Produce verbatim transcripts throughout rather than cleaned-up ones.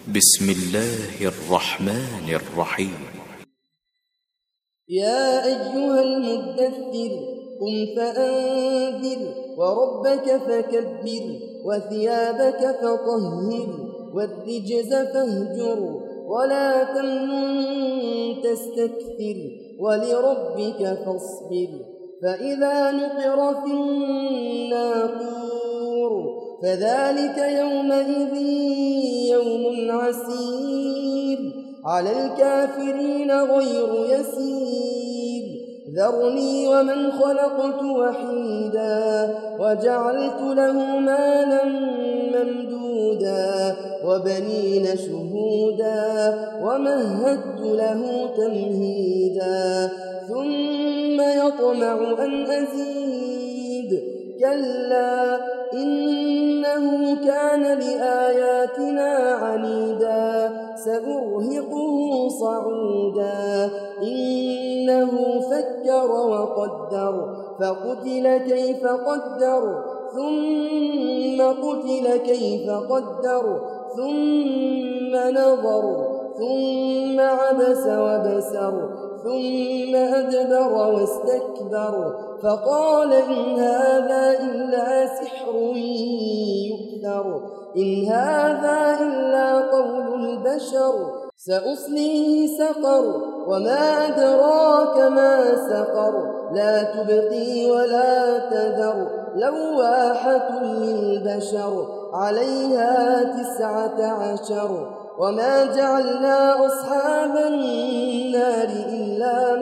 بسم الله الرحمن الرحيم. يا أيها المدثر قم فأنذر وربك فكبر وثيابك فطهر والرجز فاهجر ولا تمنن تستكثر ولربك فاصبر. فإذا نقر في الناقور فذلك يومئذ يوم عسير على الكافرين غير يسير. ذرني ومن خلقت وحيدا وجعلت له مالا ممدودا وبنين شهودا ومهدت له تمهيدا ثم يطمع أن أزيد كلا إنه كان لآياتنا عنيدا سأرهقه صعودا. إنه فكر وقدر فقتل كيف قدر ثم قتل كيف قدر ثم نظر ثم عبس وبسر ثم أدبر واستكبر فقال إن هذا إلا سحر يؤثر إن هذا إلا قول البشر. سأصليه سقر وما أدراك ما سقر لا تبقي ولا تذر لواحة للبشر عليها تسعة عشر. وما جعلنا أصحاب النار إلا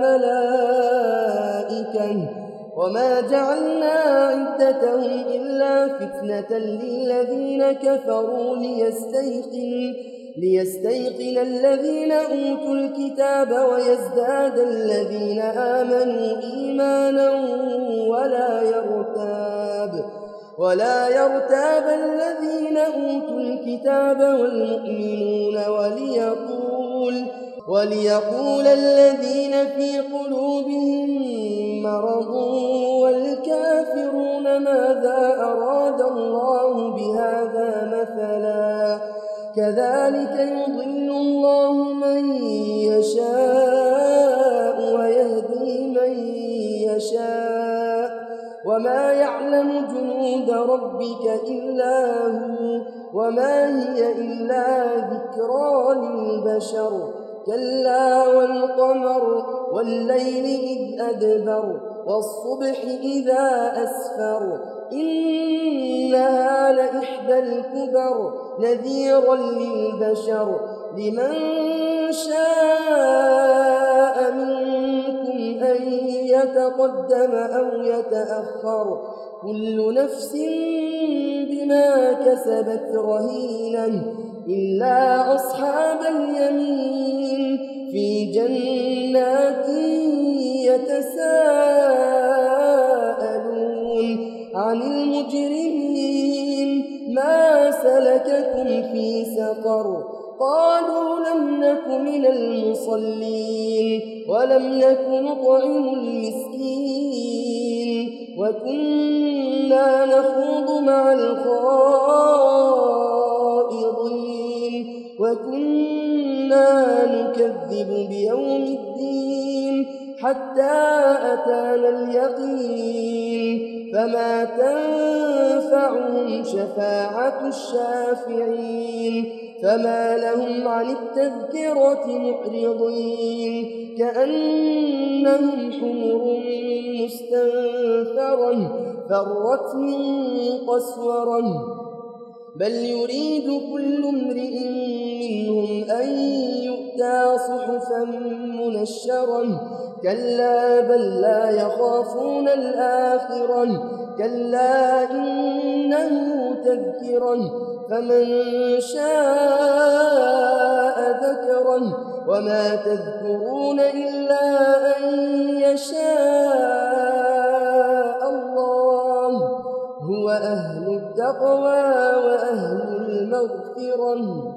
ملائكة وما جعلنا عدتهم إلا فتنة للذين كفروا ليستيقن ليستيقن الذين أوتوا الكتاب ويزداد الذين آمنوا إيمانا ولا يرتاب ولا يرتاب الذين أوتوا الكتاب والمؤمنون وليقول وليقول الذين في قلوبهم مرض والكافرون ماذا أراد الله بهذا مثلا كذلك يضل الله من يشاء ويهدي من يشاء وما يعلم جنود ربك إلا هو وما هي إلا ذكرى للبشر. كلا والقمر والليل إذ أدبر والصبح إذا أسفر إنها لإحدى الكبر نذيرا للبشر لمن شاء منكم أن يتقدم أو يتأخر كل نفس بما كسبت رهينة إلا أصحاب اليمين في جنات يتساءلون عن المجرمين ما سلككم في سقر قالوا لم نك من المصلين ولم نك نطعم المسكين وكنا نخوض مع الخائضين وكنا نكذب بيوم الدين حتى أتانا اليقين فما تنفعهم شفاعة الشافعين. فما لهم عن التذكرة معرضين كأنهم حمر مستنفرة فرت من قسورة بل يريد كل امرئ منهم أن يؤتى صحفا منشرة كلا بل لا يخافون الآخرة كلا إنه تذكرة فمن شاء ذكره وما تذكرون إلا أن يشاء الله هو أهل التقوى وأهل المغفرة.